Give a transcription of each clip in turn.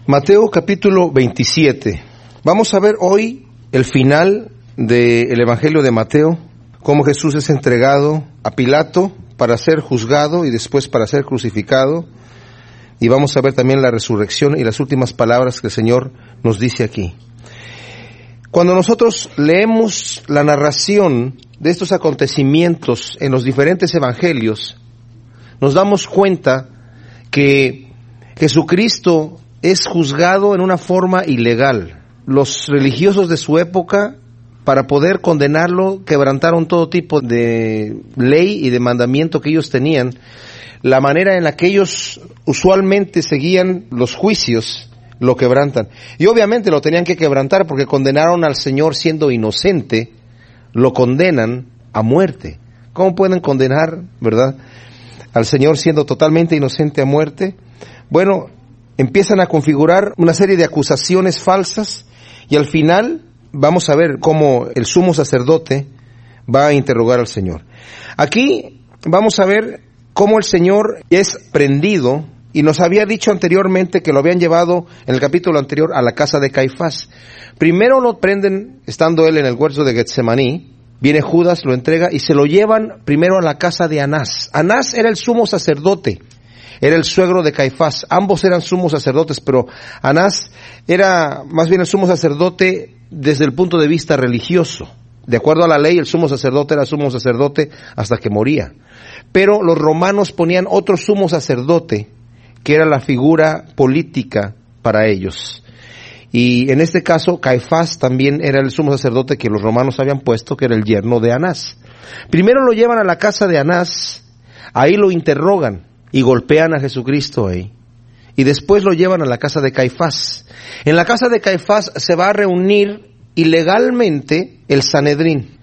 Mateo capítulo 27. Vamos a ver hoy el final del Evangelio de Mateo, cómo Jesús es entregado a Pilato para ser juzgado y después para ser crucificado. Y vamos a ver también la resurrección y las últimas palabras que el Señor nos dice aquí. Cuando nosotros leemos la narración de estos acontecimientos en los diferentes evangelios, nos damos cuenta que Jesucristo es juzgado en una forma ilegal. Los religiosos de su época, para poder condenarlo, quebrantaron todo tipo de ley y de mandamiento que ellos tenían. La manera en la que ellos usualmente seguían los juicios, lo quebrantan. Y obviamente lo tenían que quebrantar porque condenaron al Señor siendo inocente, lo condenan a muerte. ¿Cómo pueden condenar, verdad, al Señor siendo totalmente inocente a muerte? Bueno, empiezan a configurar una serie de acusaciones falsas y al final vamos a ver cómo el sumo sacerdote va a interrogar al Señor. Aquí vamos a ver cómo el Señor es prendido, y nos había dicho anteriormente que lo habían llevado en el capítulo anterior a la casa de Caifás. Primero lo prenden estando él en el huerto de Getsemaní, viene Judas, lo entrega y se lo llevan primero a la casa de Anás. Anás era el sumo sacerdote, era el suegro de Caifás, ambos eran sumos sacerdotes, pero Anás era más bien el sumo sacerdote desde el punto de vista religioso. De acuerdo a la ley, el sumo sacerdote era sumo sacerdote hasta que moría. Pero los romanos ponían otro sumo sacerdote, que era la figura política para ellos. Y en este caso, Caifás también era el sumo sacerdote que los romanos habían puesto, que era el yerno de Anás. Primero lo llevan a la casa de Anás, ahí lo interrogan y golpean a Jesucristo ahí. Y después lo llevan a la casa de Caifás. En la casa de Caifás se va a reunir ilegalmente el Sanedrín.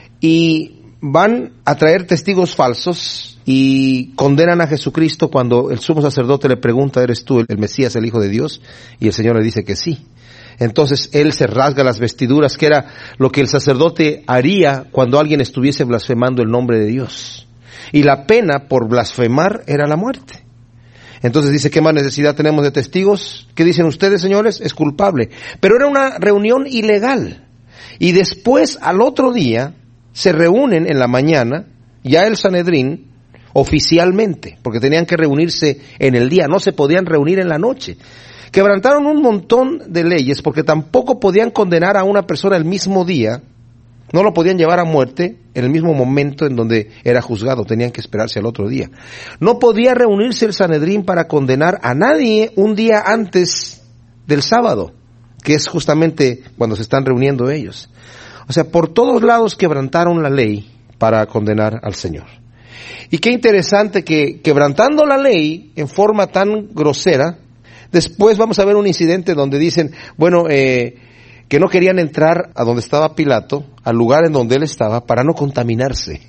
Y van a traer testigos falsos y condenan a Jesucristo cuando el sumo sacerdote le pregunta, ¿eres tú el Mesías, el Hijo de Dios? Y el Señor le dice que sí. Entonces él se rasga las vestiduras, que era lo que el sacerdote haría cuando alguien estuviese blasfemando el nombre de Dios. Y la pena por blasfemar era la muerte. Entonces dice, ¿qué más necesidad tenemos de testigos? ¿Qué dicen ustedes, señores? Es culpable. Pero era una reunión ilegal. Y después, al otro día, se reúnen en la mañana, ya el Sanedrín, oficialmente, porque tenían que reunirse en el día, no se podían reunir en la noche. Quebrantaron un montón de leyes, porque tampoco podían condenar a una persona el mismo día, no lo podían llevar a muerte en el mismo momento en donde era juzgado, tenían que esperarse al otro día. No podía reunirse el Sanedrín para condenar a nadie un día antes del sábado, que es justamente cuando se están reuniendo ellos. O sea, por todos lados quebrantaron la ley para condenar al Señor. Y qué interesante que quebrantando la ley en forma tan grosera, después vamos a ver un incidente donde dicen, bueno, que no querían entrar a donde estaba Pilato, al lugar en donde él estaba, para no contaminarse,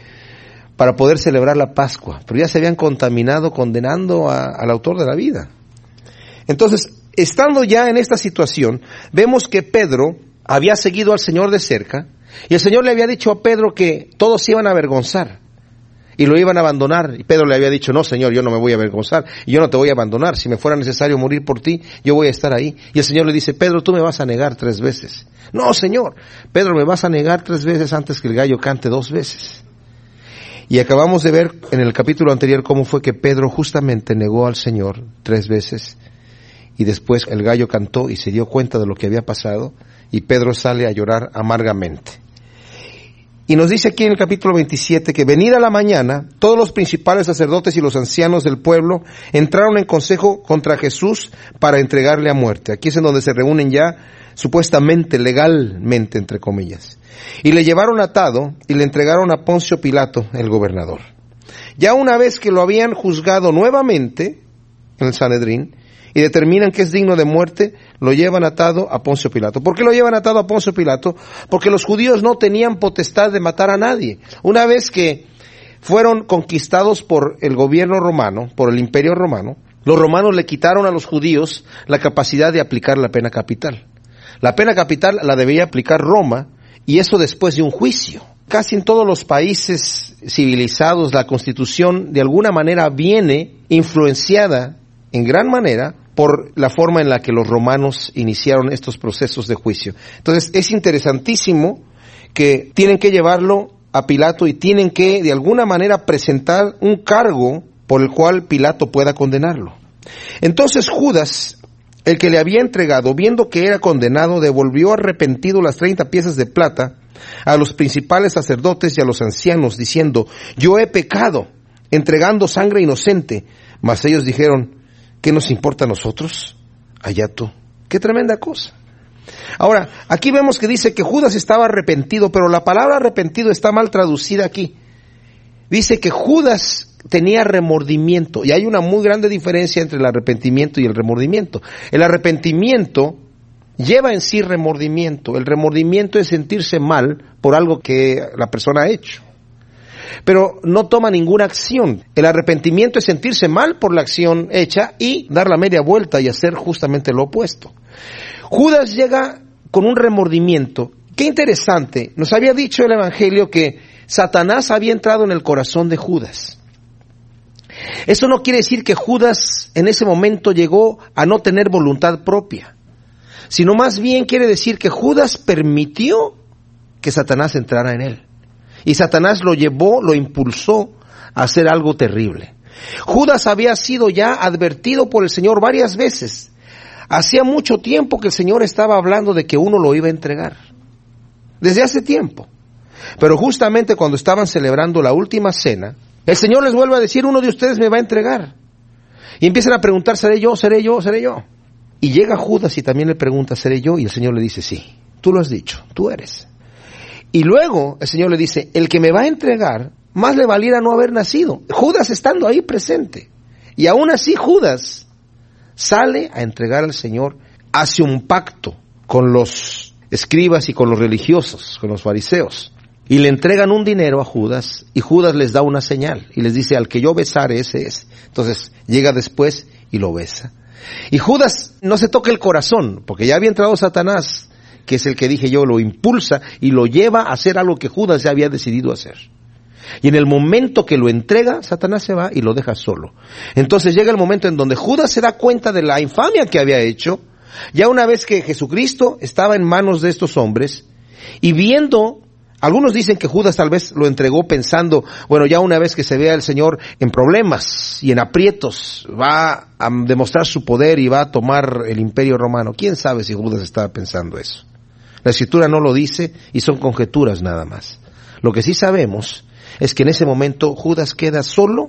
para poder celebrar la Pascua. Pero ya se habían contaminado condenando al autor de la vida. Entonces, estando ya en esta situación, vemos que Pedro había seguido al Señor de cerca, y el Señor le había dicho a Pedro que todos se iban a avergonzar y lo iban a abandonar. Y Pedro le había dicho, no, Señor, yo no me voy a avergonzar, yo no te voy a abandonar. Si me fuera necesario morir por ti, yo voy a estar ahí. Y el Señor le dice, Pedro, tú me vas a negar 3 veces. No, Señor, Pedro, me vas a negar 3 veces antes que el gallo cante 2 veces. Y acabamos de ver en el capítulo anterior cómo fue que Pedro justamente negó al Señor 3 veces. Y después el gallo cantó y se dio cuenta de lo que había pasado, y Pedro sale a llorar amargamente. Y nos dice aquí en el capítulo 27 que venida la mañana, todos los principales sacerdotes y los ancianos del pueblo entraron en consejo contra Jesús para entregarle a muerte. Aquí es en donde se reúnen ya supuestamente, legalmente, entre comillas. Y le llevaron atado y le entregaron a Poncio Pilato, el gobernador. Ya una vez que lo habían juzgado nuevamente en el Sanedrín, y determinan que es digno de muerte, lo llevan atado a Poncio Pilato. ¿Por qué lo llevan atado a Poncio Pilato? Porque los judíos no tenían potestad de matar a nadie. Una vez que fueron conquistados por el gobierno romano, por el imperio romano, los romanos le quitaron a los judíos la capacidad de aplicar la pena capital. La pena capital la debía aplicar Roma, y eso después de un juicio. Casi en todos los países civilizados la Constitución de alguna manera viene influenciada en gran manera por la forma en la que los romanos iniciaron estos procesos de juicio. Entonces es interesantísimo que tienen que llevarlo a Pilato y tienen que de alguna manera presentar un cargo por el cual Pilato pueda condenarlo. Entonces Judas, el que le había entregado, viendo que era condenado, devolvió arrepentido las 30 piezas de plata a los principales sacerdotes y a los ancianos, diciendo: yo he pecado, entregando sangre inocente. Mas ellos dijeron: ¿qué nos importa a nosotros? Allá tú. ¡Qué tremenda cosa! Ahora, aquí vemos que dice que Judas estaba arrepentido, pero la palabra arrepentido está mal traducida aquí. Dice que Judas tenía remordimiento, y hay una muy grande diferencia entre el arrepentimiento y el remordimiento. El arrepentimiento lleva en sí remordimiento. El remordimiento es sentirse mal por algo que la persona ha hecho, pero no toma ninguna acción. El arrepentimiento es sentirse mal por la acción hecha y dar la media vuelta y hacer justamente lo opuesto. Judas llega con un remordimiento. Qué interesante, nos había dicho el Evangelio que Satanás había entrado en el corazón de Judas. Eso no quiere decir que Judas en ese momento llegó a no tener voluntad propia, sino más bien quiere decir que Judas permitió que Satanás entrara en él. Y Satanás lo llevó, lo impulsó a hacer algo terrible. Judas había sido ya advertido por el Señor varias veces. Hacía mucho tiempo que el Señor estaba hablando de que uno lo iba a entregar. Desde hace tiempo. Pero justamente cuando estaban celebrando la última cena, el Señor les vuelve a decir: uno de ustedes me va a entregar. Y empiezan a preguntar: ¿seré yo? ¿Seré yo? ¿Seré yo? Y llega Judas y también le pregunta: ¿seré yo? Y el Señor le dice: sí, tú lo has dicho, tú eres. Y luego el Señor le dice: el que me va a entregar, más le valiera no haber nacido. Judas estando ahí presente. Y aún así Judas sale a entregar al Señor, hace un pacto con los escribas y con los religiosos, con los fariseos. Y le entregan un dinero a Judas, y Judas les da una señal, y les dice: al que yo besare, ese es. Entonces llega después y lo besa. Y Judas no se toca el corazón, porque ya había entrado Satanás, que es el que dije yo, lo impulsa y lo lleva a hacer algo que Judas ya había decidido hacer. Y en el momento que lo entrega, Satanás se va y lo deja solo. Entonces llega el momento en donde Judas se da cuenta de la infamia que había hecho, ya una vez que Jesucristo estaba en manos de estos hombres, y viendo, algunos dicen que Judas tal vez lo entregó pensando: bueno, ya una vez que se vea el Señor en problemas y en aprietos, va a demostrar su poder y va a tomar el imperio romano. ¿Quién sabe si Judas estaba pensando eso? La Escritura no lo dice y son conjeturas nada más. Lo que sí sabemos es que en ese momento Judas queda solo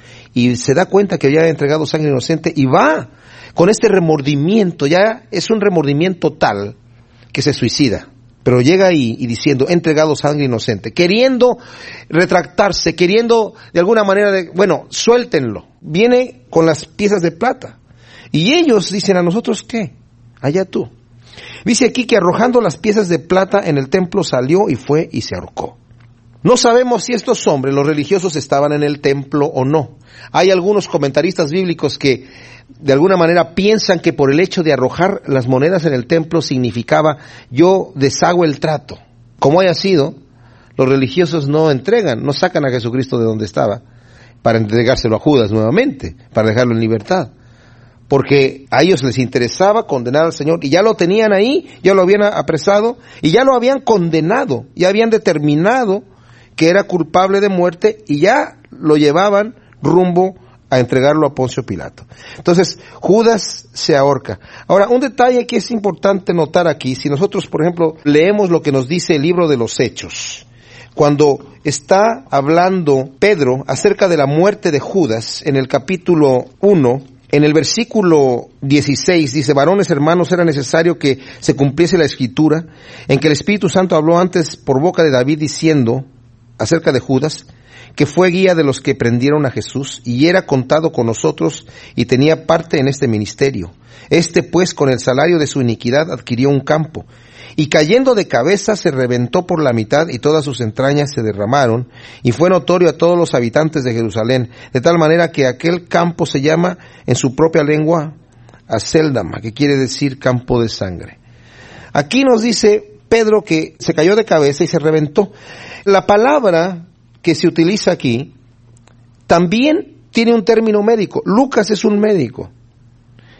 y se da cuenta que había entregado sangre inocente y va con este remordimiento. Ya es un remordimiento tal que se suicida. Pero llega ahí y diciendo: he entregado sangre inocente, queriendo retractarse, queriendo de alguna manera suéltenlo. Viene con las piezas de plata. Y ellos dicen: ¿a nosotros qué? Allá tú. Dice aquí que arrojando las piezas de plata en el templo salió y fue y se ahorcó. No sabemos si estos hombres, los religiosos, estaban en el templo o no. Hay algunos comentaristas bíblicos que de alguna manera piensan que por el hecho de arrojar las monedas en el templo significaba: yo deshago el trato. Como haya sido, los religiosos no sacan a Jesucristo de donde estaba para entregárselo a Judas nuevamente, para dejarlo en libertad. Porque a ellos les interesaba condenar al Señor, y ya lo tenían ahí, ya lo habían apresado, y ya lo habían condenado, ya habían determinado que era culpable de muerte, y ya lo llevaban rumbo a entregarlo a Poncio Pilato. Entonces, Judas se ahorca. Ahora, un detalle que es importante notar aquí, si nosotros, por ejemplo, leemos lo que nos dice el libro de los Hechos, cuando está hablando Pedro acerca de la muerte de Judas, en el capítulo 1, en el versículo 16, dice: varones hermanos, era necesario que se cumpliese la Escritura, en que el Espíritu Santo habló antes por boca de David diciendo acerca de Judas, que fue guía de los que prendieron a Jesús, y era contado con nosotros, y tenía parte en este ministerio. Este pues con el salario de su iniquidad adquirió un campo, y cayendo de cabeza se reventó por la mitad, y todas sus entrañas se derramaron, y fue notorio a todos los habitantes de Jerusalén, de tal manera que aquel campo se llama en su propia lengua Aceldama, que quiere decir campo de sangre. Aquí nos dice Pedro que se cayó de cabeza y se reventó. La palabra que se utiliza aquí también tiene un término médico. Lucas es un médico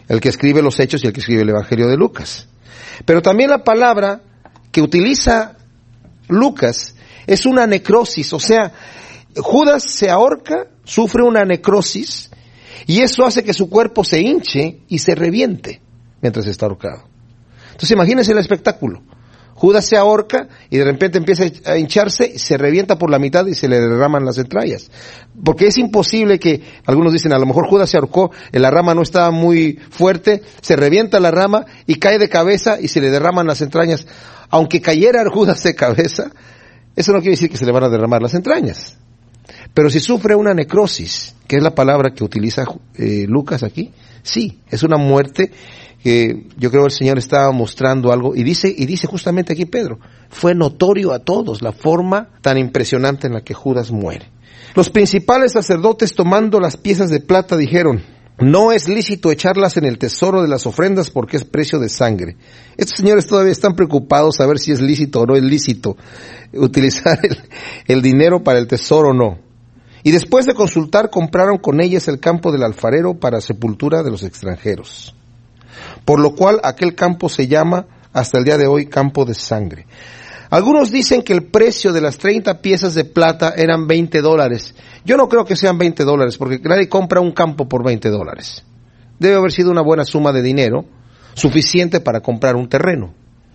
el que escribe los Hechos y el que escribe el Evangelio de Lucas. Pero también la palabra que utiliza Lucas es una necrosis, o sea, Judas se ahorca, sufre una necrosis, y eso hace que su cuerpo se hinche y se reviente mientras está ahorcado. Entonces imagínense el espectáculo. Judas se ahorca y de repente empieza a hincharse y se revienta por la mitad y se le derraman las entrañas. Porque es imposible que, algunos dicen, a lo mejor Judas se ahorcó, la rama no estaba muy fuerte, se revienta la rama y cae de cabeza y se le derraman las entrañas. Aunque cayera Judas de cabeza, eso no quiere decir que se le van a derramar las entrañas. Pero si sufre una necrosis, que es la palabra que utiliza Lucas aquí, sí, es una muerte que yo creo el Señor estaba mostrando algo, y dice justamente aquí Pedro, fue notorio a todos la forma tan impresionante en la que Judas muere. Los principales sacerdotes, tomando las piezas de plata, dijeron, no es lícito echarlas en el tesoro de las ofrendas porque es precio de sangre. Estos señores todavía están preocupados a ver si es lícito o no es lícito utilizar el dinero para el tesoro o no. Y después de consultar, compraron con ellas el campo del alfarero para sepultura de los extranjeros. Por lo cual aquel campo se llama hasta el día de hoy campo de sangre. Algunos dicen que el precio de las 30 piezas de plata eran $20. Yo no creo que sean $20, porque nadie compra un campo por $20. Debe haber sido una buena suma de dinero, suficiente para comprar un terreno.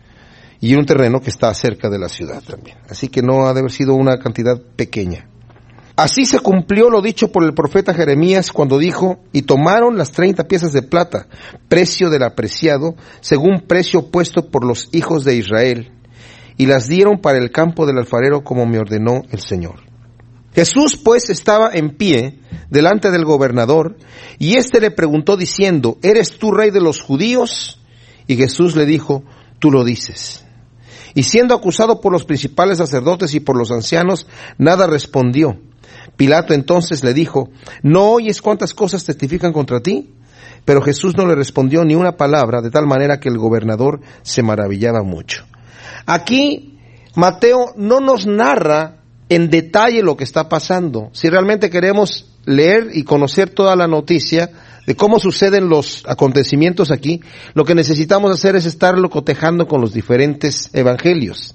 Y un terreno que está cerca de la ciudad también. Así que no ha de haber sido una cantidad pequeña. Así se cumplió lo dicho por el profeta Jeremías cuando dijo, y tomaron las 30 piezas de plata, precio del apreciado, según precio puesto por los hijos de Israel, y las dieron para el campo del alfarero como me ordenó el Señor. Jesús pues estaba en pie delante del gobernador, y éste le preguntó diciendo, ¿eres tú rey de los judíos? Y Jesús le dijo, tú lo dices. Y siendo acusado por los principales sacerdotes y por los ancianos, nada respondió. Pilato entonces le dijo, ¿no oyes cuántas cosas testifican contra ti? Pero Jesús no le respondió ni una palabra, de tal manera que el gobernador se maravillaba mucho. Aquí Mateo no nos narra en detalle lo que está pasando. Si realmente queremos leer y conocer toda la noticia de cómo suceden los acontecimientos aquí, lo que necesitamos hacer es estarlo cotejando con los diferentes evangelios.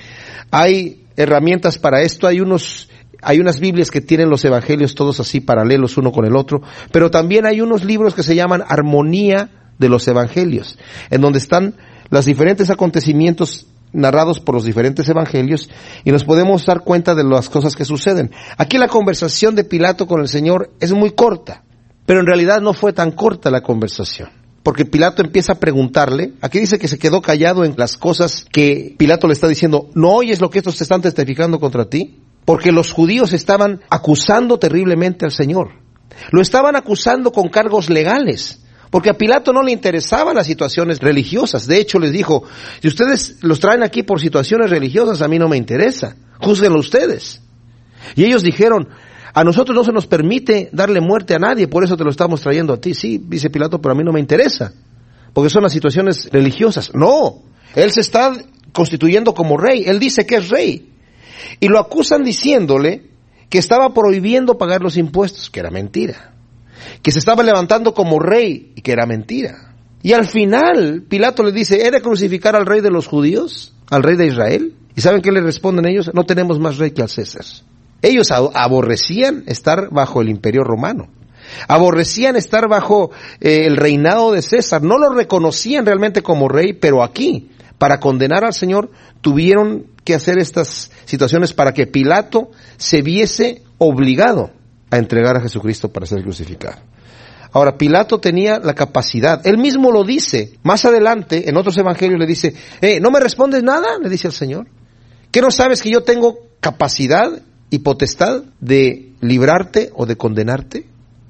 Hay herramientas para esto, hay unas Biblias que tienen los evangelios todos así paralelos uno con el otro, pero también hay unos libros que se llaman Armonía de los Evangelios, en donde están los diferentes acontecimientos narrados por los diferentes evangelios y nos podemos dar cuenta de las cosas que suceden. Aquí la conversación de Pilato con el Señor es muy corta, pero en realidad no fue tan corta la conversación, porque Pilato empieza a preguntarle, aquí dice que se quedó callado en las cosas que Pilato le está diciendo, ¿no oyes lo que estos te están testificando contra ti? Porque los judíos estaban acusando terriblemente al Señor. Lo estaban acusando con cargos legales, porque a Pilato no le interesaban las situaciones religiosas. De hecho, les dijo, si ustedes los traen aquí por situaciones religiosas, a mí no me interesa. Júzguenlo ustedes. Y ellos dijeron, a nosotros no se nos permite darle muerte a nadie, por eso te lo estamos trayendo a ti. Sí, dice Pilato, pero a mí no me interesa, porque son las situaciones religiosas. No, él se está constituyendo como rey, él dice que es rey. Y lo acusan diciéndole que estaba prohibiendo pagar los impuestos, que era mentira. Que se estaba levantando como rey, y que era mentira. Y al final, Pilato le dice, ¿he de crucificar al rey de los judíos? ¿Al rey de Israel? ¿Y saben qué le responden ellos? No tenemos más rey que al César. Ellos aborrecían estar bajo el imperio romano. Aborrecían estar bajo el reinado de César. No lo reconocían realmente como rey, pero aquí, para condenar al Señor, tuvieron que hacer estas situaciones para que Pilato se viese obligado a entregar a Jesucristo para ser crucificado. Ahora, Pilato tenía la capacidad, él mismo lo dice, más adelante, en otros evangelios le dice, ¿no me respondes nada? Le dice al Señor. ¿Qué no sabes que yo tengo capacidad y potestad de librarte o de condenarte?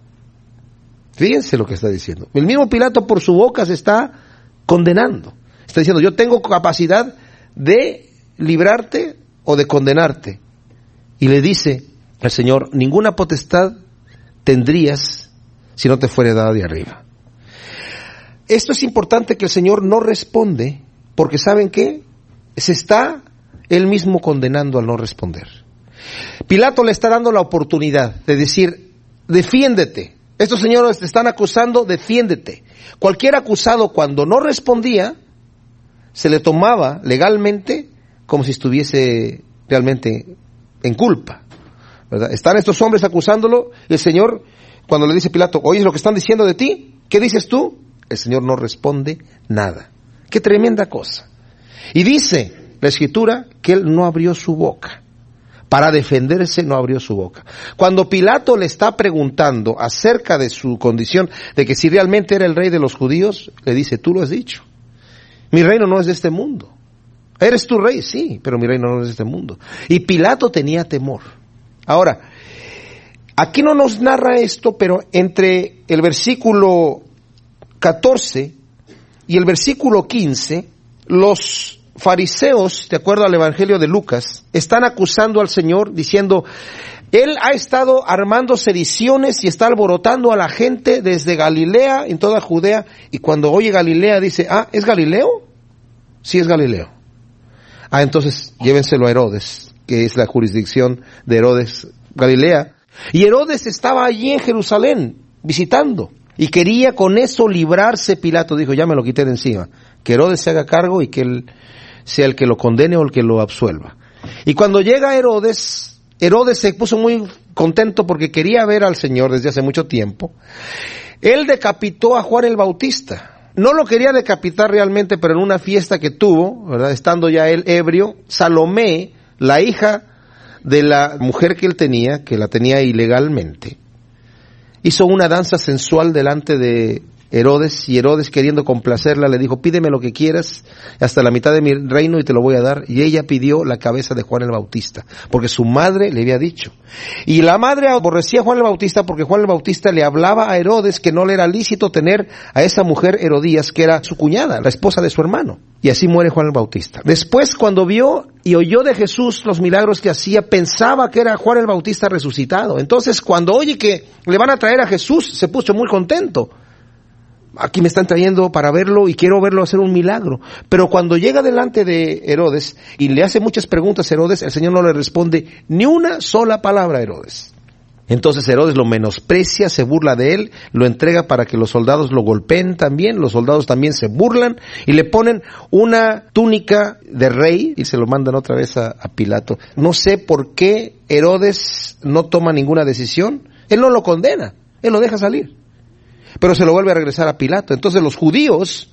Fíjense lo que está diciendo. El mismo Pilato por su boca se está condenando. Está diciendo, yo tengo capacidad de librarte o de condenarte. Y le dice al Señor, ninguna potestad tendrías si no te fuera dada de arriba. Esto es importante que el Señor no responde, porque ¿saben qué? Se está él mismo condenando al no responder. Pilato le está dando la oportunidad de decir, defiéndete, Estos señores te están acusando, defiéndete. Cualquier acusado cuando no respondía, se le tomaba legalmente como si estuviese realmente en culpa, ¿verdad? Están estos hombres acusándolo, y el Señor, cuando le dice Pilato, ¿oyes lo que están diciendo de ti? ¿Qué dices tú? El Señor no responde nada. ¡Qué tremenda cosa! Y dice la Escritura que Él no abrió su boca. Para defenderse no abrió su boca. Cuando Pilato le está preguntando acerca de su condición, de que si realmente era el rey de los judíos, le dice, tú lo has dicho. Mi reino no es de este mundo. ¿Eres tu rey? Sí, pero mi reino no es de este mundo. Y Pilato tenía temor. Ahora, aquí no nos narra esto, pero entre el versículo 14 y el versículo 15, los fariseos, de acuerdo al Evangelio de Lucas, están acusando al Señor diciendo, Él ha estado armando sediciones y está alborotando a la gente desde Galilea, en toda Judea, y cuando oye Galilea dice, ¿es Galileo? Sí, es Galileo. Entonces llévenselo a Herodes, que es la jurisdicción de Herodes, Galilea. Y Herodes estaba allí en Jerusalén, visitando, y quería con eso librarse. Pilato dijo, ya me lo quité de encima, que Herodes se haga cargo y que él sea el que lo condene o el que lo absuelva. Y cuando llega Herodes se puso muy contento porque quería ver al Señor desde hace mucho tiempo. Él decapitó a Juan el Bautista. No lo quería decapitar realmente, pero en una fiesta que tuvo, ¿verdad?, estando ya él ebrio, Salomé, la hija de la mujer que él tenía, que la tenía ilegalmente, hizo una danza sensual delante de Herodes, y Herodes, queriendo complacerla, le dijo, pídeme lo que quieras, hasta la mitad de mi reino y te lo voy a dar. Y ella pidió la cabeza de Juan el Bautista, porque su madre le había dicho. Y la madre aborrecía a Juan el Bautista porque Juan el Bautista le hablaba a Herodes que no le era lícito tener a esa mujer Herodías, que era su cuñada, la esposa de su hermano. Y así muere Juan el Bautista. Después, cuando vio y oyó de Jesús los milagros que hacía, pensaba que era Juan el Bautista resucitado. Entonces, cuando oye que le van a traer a Jesús, se puso muy contento. Aquí me están trayendo para verlo y quiero verlo hacer un milagro. Pero cuando llega delante de Herodes y le hace muchas preguntas a Herodes, el Señor no le responde ni una sola palabra a Herodes. Entonces Herodes lo menosprecia, se burla de él, lo entrega para que los soldados lo golpeen también. Los soldados también se burlan y le ponen una túnica de rey y se lo mandan otra vez a Pilato. No sé por qué Herodes no toma ninguna decisión. Él no lo condena, él lo deja salir, pero se lo vuelve a regresar a Pilato. Entonces los judíos,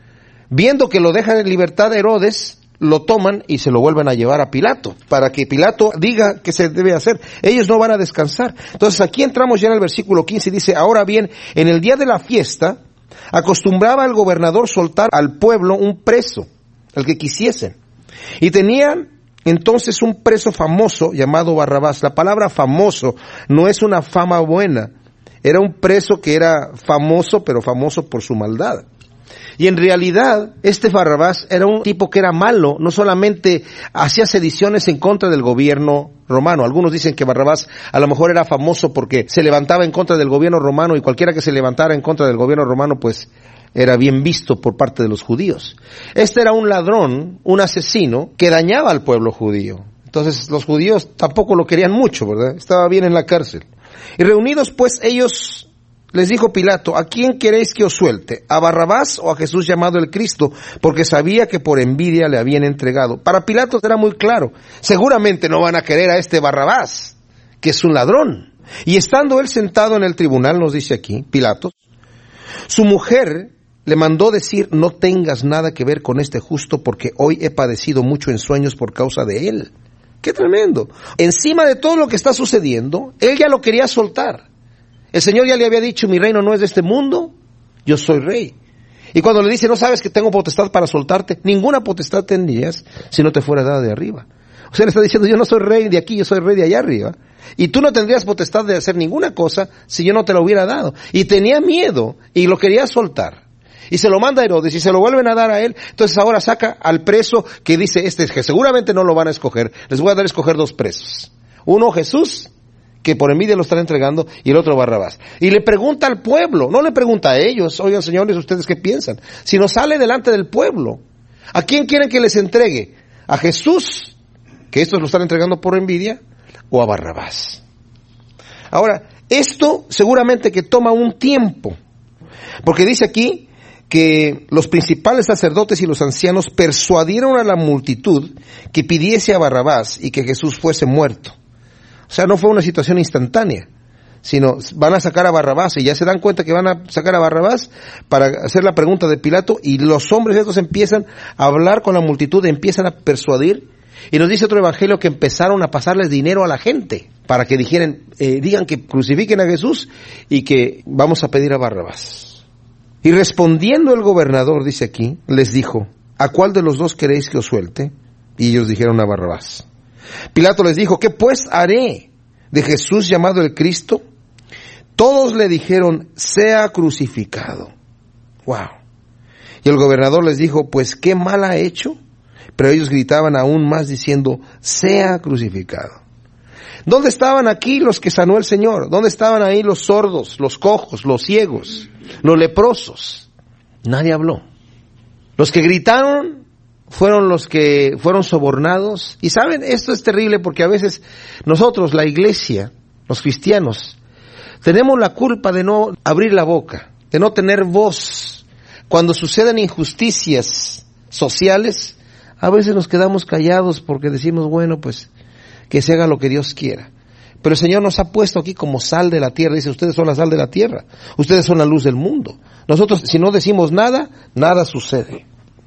viendo que lo dejan en libertad de Herodes, lo toman y se lo vuelven a llevar a Pilato, para que Pilato diga qué se debe hacer. Ellos no van a descansar. Entonces aquí entramos ya en el versículo 15 y dice, ahora bien, en el día de la fiesta, acostumbraba el gobernador soltar al pueblo un preso, el que quisiesen. Y tenían entonces un preso famoso llamado Barrabás. La palabra famoso no es una fama buena. Era un preso que era famoso, pero famoso por su maldad. Y en realidad, este Barrabás era un tipo que era malo, no solamente hacía sediciones en contra del gobierno romano. Algunos dicen que Barrabás a lo mejor era famoso porque se levantaba en contra del gobierno romano, y cualquiera que se levantara en contra del gobierno romano, pues era bien visto por parte de los judíos. Este era un ladrón, un asesino, que dañaba al pueblo judío. Entonces los judíos tampoco lo querían mucho, ¿verdad? Estaba bien en la cárcel. Y reunidos pues ellos, les dijo Pilato, ¿a quién queréis que os suelte? ¿A Barrabás o a Jesús llamado el Cristo? Porque sabía que por envidia le habían entregado. Para Pilato era muy claro, seguramente no van a querer a este Barrabás, que es un ladrón. Y estando él sentado en el tribunal, nos dice aquí, Pilato, su mujer le mandó decir, no tengas nada que ver con este justo, porque hoy he padecido mucho en sueños por causa de él. ¡Qué tremendo! Encima de todo lo que está sucediendo, él ya lo quería soltar. El Señor ya le había dicho, mi reino no es de este mundo, yo soy rey. Y cuando le dice, no sabes que tengo potestad para soltarte, ninguna potestad tendrías si no te fuera dada de arriba. O sea, le está diciendo, yo no soy rey de aquí, yo soy rey de allá arriba. Y tú no tendrías potestad de hacer ninguna cosa si yo no te lo hubiera dado. Y tenía miedo y lo quería soltar. Y se lo manda a Herodes y se lo vuelven a dar a él. Entonces ahora saca al preso que dice, que seguramente no lo van a escoger. Les voy a dar a escoger dos presos. Uno, Jesús, que por envidia lo están entregando, y el otro, Barrabás. Y le pregunta al pueblo, no le pregunta a ellos, oigan señores, ¿ustedes qué piensan? Sino sale delante del pueblo. ¿A quién quieren que les entregue? ¿A Jesús, que estos lo están entregando por envidia, o a Barrabás? Ahora, Esto seguramente que toma un tiempo, porque dice aquí que los principales sacerdotes y los ancianos persuadieron a la multitud que pidiese a Barrabás y que Jesús fuese muerto. O sea, no fue una situación instantánea, sino van a sacar a Barrabás y ya se dan cuenta que van a sacar a Barrabás para hacer la pregunta de Pilato, y los hombres estos empiezan a hablar con la multitud, empiezan a persuadir, y nos dice otro evangelio que empezaron a pasarles dinero a la gente para que digan que crucifiquen a Jesús y que vamos a pedir a Barrabás. Y respondiendo el gobernador, dice aquí, les dijo: ¿a cuál de los dos queréis que os suelte? Y ellos dijeron: a Barrabás. Pilato les dijo: ¿qué pues haré de Jesús llamado el Cristo? Todos le dijeron: sea crucificado. Wow. Y el gobernador les dijo: pues qué mal ha hecho. Pero ellos gritaban aún más diciendo: sea crucificado. ¿Dónde estaban aquí los que sanó el Señor? ¿Dónde estaban ahí los sordos, los cojos, los ciegos, los leprosos? Nadie habló. Los que gritaron fueron los que fueron sobornados. Y saben, esto es terrible porque a veces nosotros, la iglesia, los cristianos, tenemos la culpa de no abrir la boca, de no tener voz. Cuando suceden injusticias sociales, a veces nos quedamos callados porque decimos: bueno, pues que se haga lo que Dios quiera. Pero el Señor nos ha puesto aquí como sal de la tierra. Dice: ustedes son la sal de la tierra, ustedes son la luz del mundo. Nosotros, si no decimos nada, nada sucede.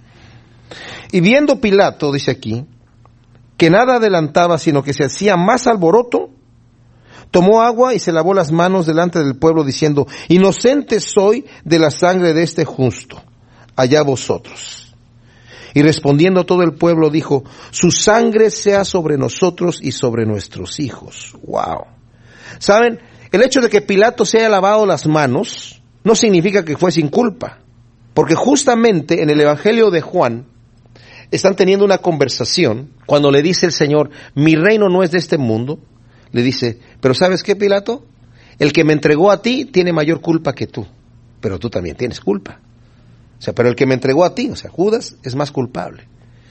Y viendo Pilato, dice aquí, que nada adelantaba, sino que se hacía más alboroto, tomó agua y se lavó las manos delante del pueblo, diciendo: inocente soy de la sangre de este justo, allá vosotros. Y respondiendo todo el pueblo dijo: su sangre sea sobre nosotros y sobre nuestros hijos. Wow. ¿Saben? El hecho de que Pilato se haya lavado las manos no significa que fue sin culpa, porque justamente en el Evangelio de Juan están teniendo una conversación cuando le dice el Señor: mi reino no es de este mundo. Le dice: pero ¿sabes qué, Pilato? El que me entregó a ti tiene mayor culpa que tú, pero tú también tienes culpa. O sea, pero el que me entregó a ti, o sea, Judas, es más culpable.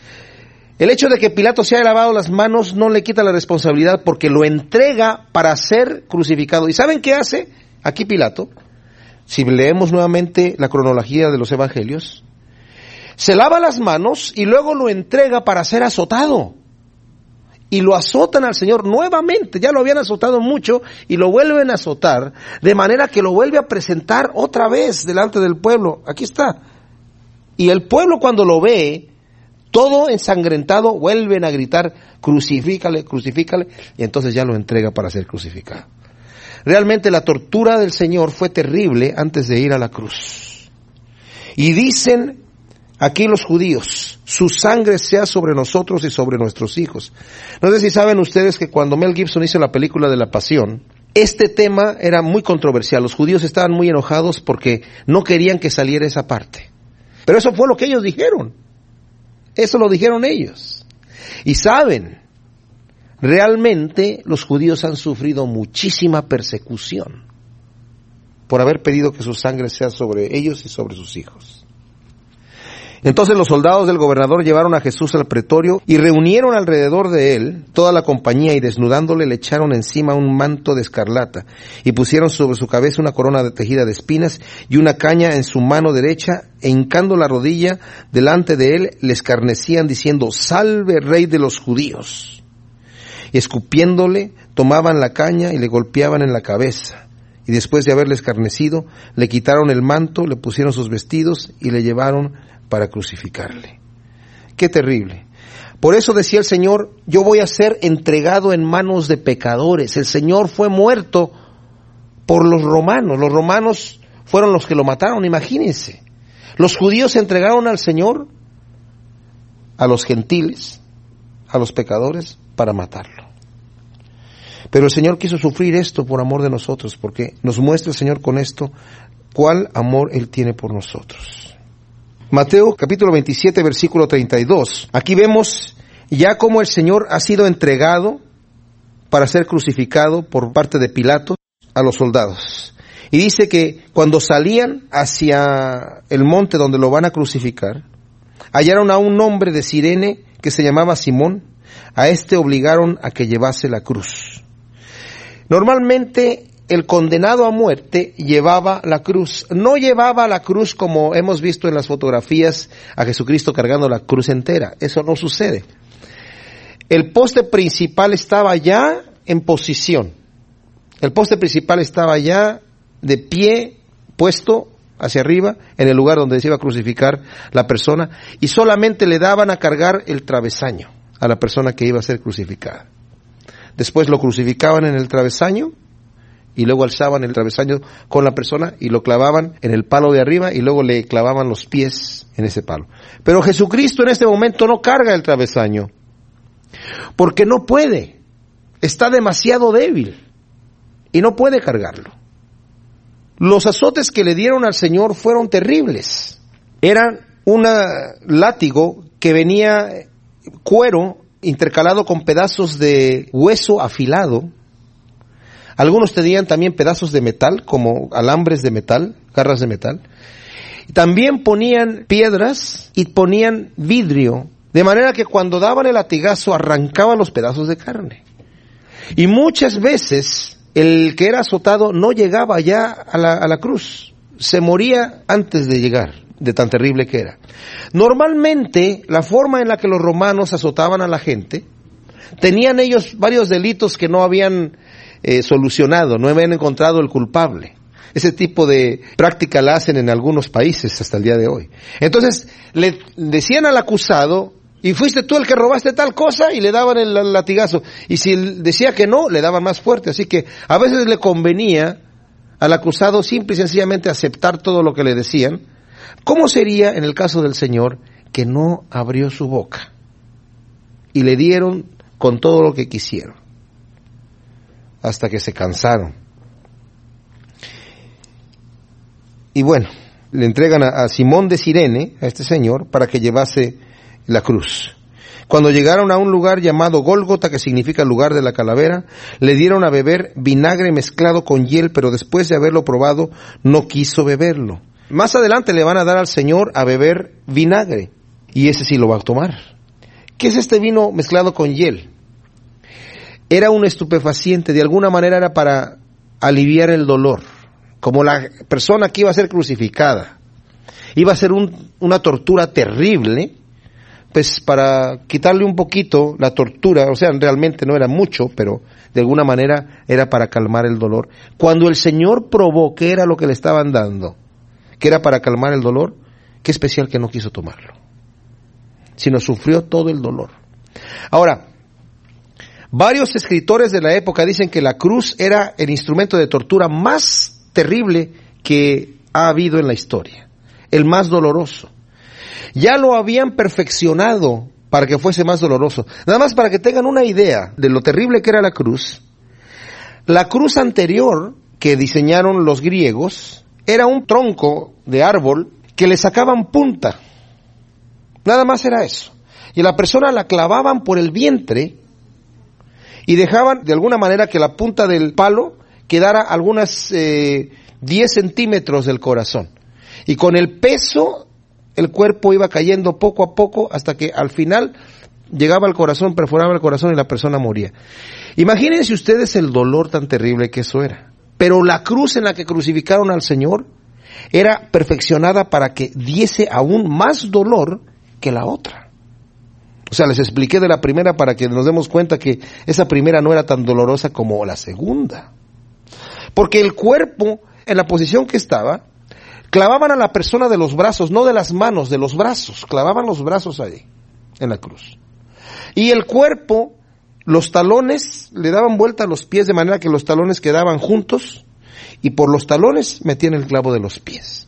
El hecho de que Pilato se haya lavado las manos no le quita la responsabilidad, porque lo entrega para ser crucificado. ¿Y saben qué hace aquí Pilato? Si leemos nuevamente la cronología de los evangelios, se lava las manos y luego lo entrega para ser azotado. Y lo azotan al Señor nuevamente. Ya lo habían azotado mucho y lo vuelven a azotar, de manera que lo vuelve a presentar otra vez delante del pueblo. Aquí está. Y el pueblo, cuando lo ve todo ensangrentado, vuelven a gritar: crucifícale, crucifícale, y entonces ya lo entrega para ser crucificado. Realmente la tortura del Señor fue terrible antes de ir a la cruz. Y dicen aquí los judíos: su sangre sea sobre nosotros y sobre nuestros hijos. No sé si saben ustedes que cuando Mel Gibson hizo la película de La Pasión, este tema era muy controversial. Los judíos estaban muy enojados porque no querían que saliera esa parte. Pero eso fue lo que ellos dijeron. Eso lo dijeron ellos. Y saben, realmente los judíos han sufrido muchísima persecución por haber pedido que su sangre sea sobre ellos y sobre sus hijos. Entonces los soldados del gobernador llevaron a Jesús al pretorio y reunieron alrededor de él toda la compañía, y desnudándole le echaron encima un manto de escarlata y pusieron sobre su cabeza una corona tejida de espinas y una caña en su mano derecha, e hincando la rodilla delante de él le escarnecían diciendo: salve, rey de los judíos. Y escupiéndole tomaban la caña y le golpeaban en la cabeza. Y después de haberle escarnecido, le quitaron el manto, le pusieron sus vestidos y le llevaron para crucificarle. ¡Qué terrible! Por eso decía el Señor: yo voy a ser entregado en manos de pecadores. El Señor fue muerto por los romanos. Los romanos fueron los que lo mataron, imagínense. Los judíos entregaron al Señor a los gentiles, a los pecadores, para matarlo. Pero el Señor quiso sufrir esto por amor de nosotros, porque nos muestra el Señor con esto cuál amor Él tiene por nosotros. Mateo capítulo 27, versículo 32. Aquí vemos ya cómo el Señor ha sido entregado para ser crucificado por parte de Pilato a los soldados. Y dice que cuando salían hacia el monte donde lo van a crucificar, hallaron a un hombre de Cirene que se llamaba Simón. A este obligaron a que llevase la cruz. Normalmente el condenado a muerte llevaba la cruz. No llevaba la cruz como hemos visto en las fotografías a Jesucristo cargando la cruz entera. Eso no sucede. El poste principal estaba ya en posición. El poste principal estaba ya de pie, puesto hacia arriba, en el lugar donde se iba a crucificar la persona, y solamente le daban a cargar el travesaño a la persona que iba a ser crucificada. Después lo crucificaban en el travesaño, y luego alzaban el travesaño con la persona y lo clavaban en el palo de arriba, y luego le clavaban los pies en ese palo. Pero Jesucristo en este momento no carga el travesaño, porque no puede, está demasiado débil, y no puede cargarlo. Los azotes que le dieron al Señor fueron terribles. Eran un látigo que venía cuero intercalado con pedazos de hueso afilado. Algunos tenían también pedazos de metal, como alambres de metal, garras de metal. También ponían piedras y ponían vidrio, de manera que cuando daban el latigazo arrancaban los pedazos de carne. Y muchas veces el que era azotado no llegaba ya a la cruz, se moría antes de llegar, de tan terrible que era. Normalmente, la forma en la que los romanos azotaban a la gente, tenían ellos varios delitos que no habían solucionado, no habían encontrado el culpable. Ese tipo de práctica la hacen en algunos países hasta el día de hoy. Entonces, le decían al acusado, y fuiste tú el que robaste tal cosa, y le daban el latigazo. Y si él decía que no, le daban más fuerte. Así que a veces le convenía al acusado simple y sencillamente aceptar todo lo que le decían. ¿Cómo sería en el caso del Señor que no abrió su boca? Y le dieron con todo lo que quisieron, hasta que se cansaron. Y bueno, le entregan a Simón de Cirene, a este señor, para que llevase la cruz. Cuando llegaron a un lugar llamado Gólgota, que significa lugar de la calavera, le dieron a beber vinagre mezclado con hiel, pero después de haberlo probado, no quiso beberlo. Más adelante le van a dar al Señor a beber vinagre, y ese sí lo va a tomar. ¿Qué es este vino mezclado con hiel? Era un estupefaciente, de alguna manera era para aliviar el dolor. Como la persona que iba a ser crucificada iba a ser una tortura terrible, pues para quitarle un poquito la tortura, o sea, realmente no era mucho, pero de alguna manera era para calmar el dolor. Cuando el Señor probó que era lo que le estaban dando, que era para calmar el dolor, qué especial que no quiso tomarlo, sino sufrió todo el dolor. Ahora, varios escritores de la época dicen que la cruz era el instrumento de tortura más terrible que ha habido en la historia, el más doloroso. Ya lo habían perfeccionado para que fuese más doloroso. Nada más para que tengan una idea de lo terrible que era la cruz anterior que diseñaron los griegos era un tronco de árbol que le sacaban punta. Nada más era eso. Y la persona la clavaban por el vientre y dejaban de alguna manera que la punta del palo quedara algunas 10 centímetros del corazón. Y con el peso el cuerpo iba cayendo poco a poco hasta que al final llegaba al corazón, perforaba el corazón y la persona moría. Imagínense ustedes el dolor tan terrible que eso era. Pero la cruz en la que crucificaron al Señor era perfeccionada para que diese aún más dolor que la otra. O sea, les expliqué de la primera para que nos demos cuenta que esa primera no era tan dolorosa como la segunda. Porque el cuerpo, en la posición que estaba, clavaban a la persona de los brazos, no de las manos, de los brazos. Clavaban los brazos ahí, en la cruz. Y el cuerpo, los talones, le daban vuelta a los pies de manera que los talones quedaban juntos y por los talones metían el clavo de los pies.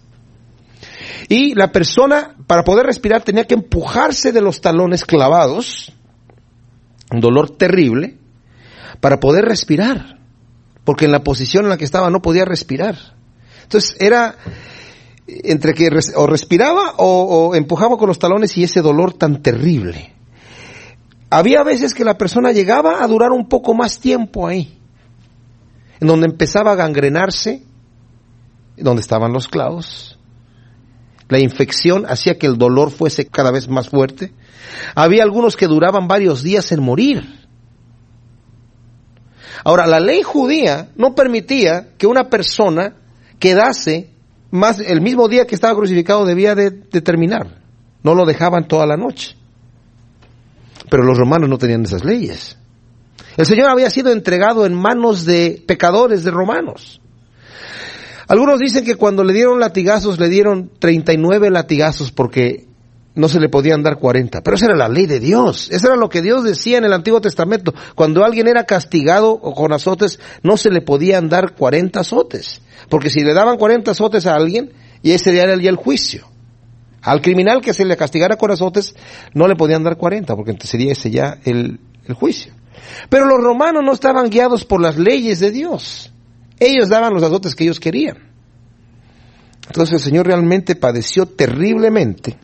Y la persona, para poder respirar, tenía que empujarse de los talones clavados, un dolor terrible, para poder respirar, porque en la posición en la que estaba no podía respirar. Entonces era entre que o respiraba o empujaba con los talones y ese dolor tan terrible. Había veces que la persona llegaba a durar un poco más tiempo ahí, en donde empezaba a gangrenarse, donde estaban los clavos. La infección hacía que el dolor fuese cada vez más fuerte. Había algunos que duraban varios días en morir. Ahora, la ley judía no permitía que una persona quedase más el mismo día que estaba crucificado, debía de terminar. No lo dejaban toda la noche. Pero los romanos no tenían esas leyes. El Señor había sido entregado en manos de pecadores, de romanos. Algunos dicen que cuando le dieron latigazos, le dieron 39 latigazos porque no se le podían dar 40. Pero esa era la ley de Dios. Eso era lo que Dios decía en el Antiguo Testamento. Cuando alguien era castigado o con azotes, no se le podían dar 40 azotes. Porque si le daban 40 azotes a alguien, y ese día era el juicio. Al criminal que se le castigara con azotes, no le podían dar 40, porque sería ese ya el juicio. Pero los romanos no estaban guiados por las leyes de Dios. Ellos daban los azotes que ellos querían. Entonces el Señor realmente padeció terriblemente.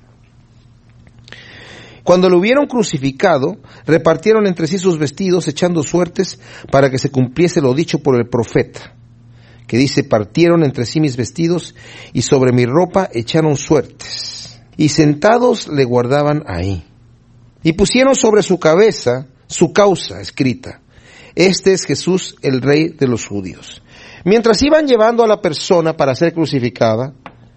Cuando lo hubieron crucificado, repartieron entre sí sus vestidos, echando suertes para que se cumpliese lo dicho por el profeta, que dice: partieron entre sí mis vestidos y sobre mi ropa echaron suertes. Y sentados le guardaban ahí. Y pusieron sobre su cabeza su causa escrita: este es Jesús, el Rey de los judíos. Mientras iban llevando a la persona para ser crucificada,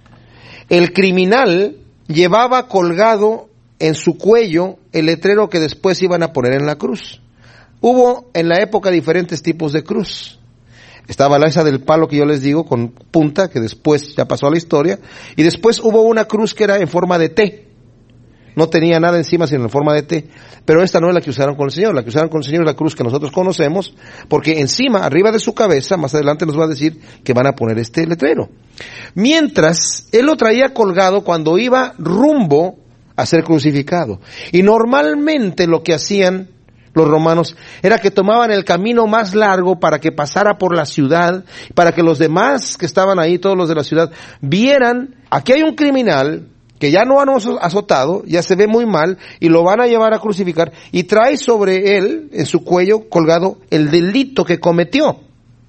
el criminal llevaba colgado en su cuello el letrero que después iban a poner en la cruz. Hubo en la época diferentes tipos de cruz. Estaba esa del palo que yo les digo, con punta, que después ya pasó a la historia, y después hubo una cruz que era en forma de T. No tenía nada encima sino en forma de T, pero esta no es la que usaron con el Señor. La que usaron con el Señor es la cruz que nosotros conocemos, porque encima, arriba de su cabeza, más adelante nos va a decir que van a poner este letrero. Mientras, él lo traía colgado cuando iba rumbo a ser crucificado. Y normalmente lo que hacían los romanos era que tomaban el camino más largo para que pasara por la ciudad, para que los demás que estaban ahí, todos los de la ciudad, vieran: aquí hay un criminal que ya no han azotado, ya se ve muy mal, y lo van a llevar a crucificar, y trae sobre él, en su cuello, colgado el delito que cometió,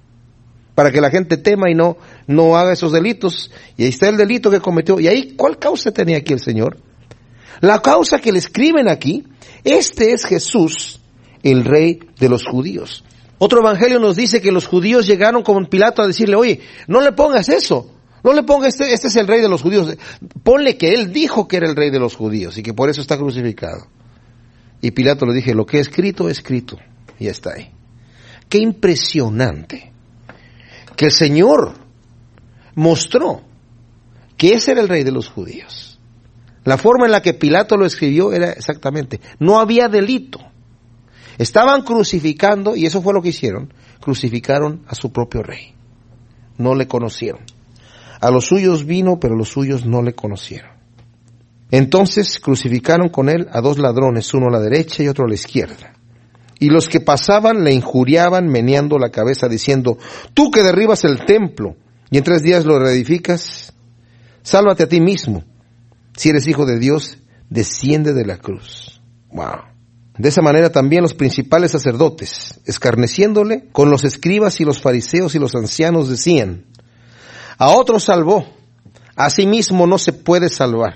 para que la gente tema y no haga esos delitos. Y ahí está el delito que cometió. Y ahí, ¿cuál causa tenía aquí el Señor? La causa que le escriben aquí: este es Jesús, el Rey de los judíos. Otro evangelio nos dice que los judíos llegaron con Pilato a decirle: oye, no le pongas eso. No le ponga este es el Rey de los judíos. Ponle que él dijo que era el Rey de los judíos y que por eso está crucificado. Y Pilato le dije: lo que es escrito. Y ya está ahí. Qué impresionante que el Señor mostró que ese era el Rey de los judíos. La forma en la que Pilato lo escribió era exactamente: no había delito. Estaban crucificando, y eso fue lo que hicieron: crucificaron a su propio rey. No le conocieron. A los suyos vino, pero los suyos no le conocieron. Entonces crucificaron con él a 2 ladrones, uno a la derecha y otro a la izquierda. Y los que pasaban le injuriaban, meneando la cabeza, diciendo: tú que derribas el templo y en 3 días lo reedificas, sálvate a ti mismo. Si eres hijo de Dios, desciende de la cruz. Wow. De esa manera también los principales sacerdotes, escarneciéndole con los escribas y los fariseos y los ancianos, decían: a otro salvó, a sí mismo no se puede salvar.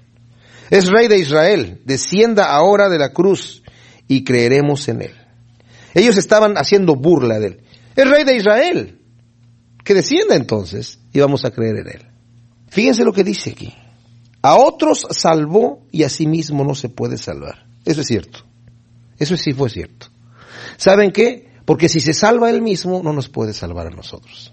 Es Rey de Israel, descienda ahora de la cruz y creeremos en él. Ellos estaban haciendo burla de él. Es Rey de Israel, que descienda entonces y vamos a creer en él. Fíjense lo que dice aquí: a otros salvó y a sí mismo no se puede salvar. Eso es cierto. Eso sí fue cierto. ¿Saben qué? Porque si se salva él mismo, no nos puede salvar a nosotros.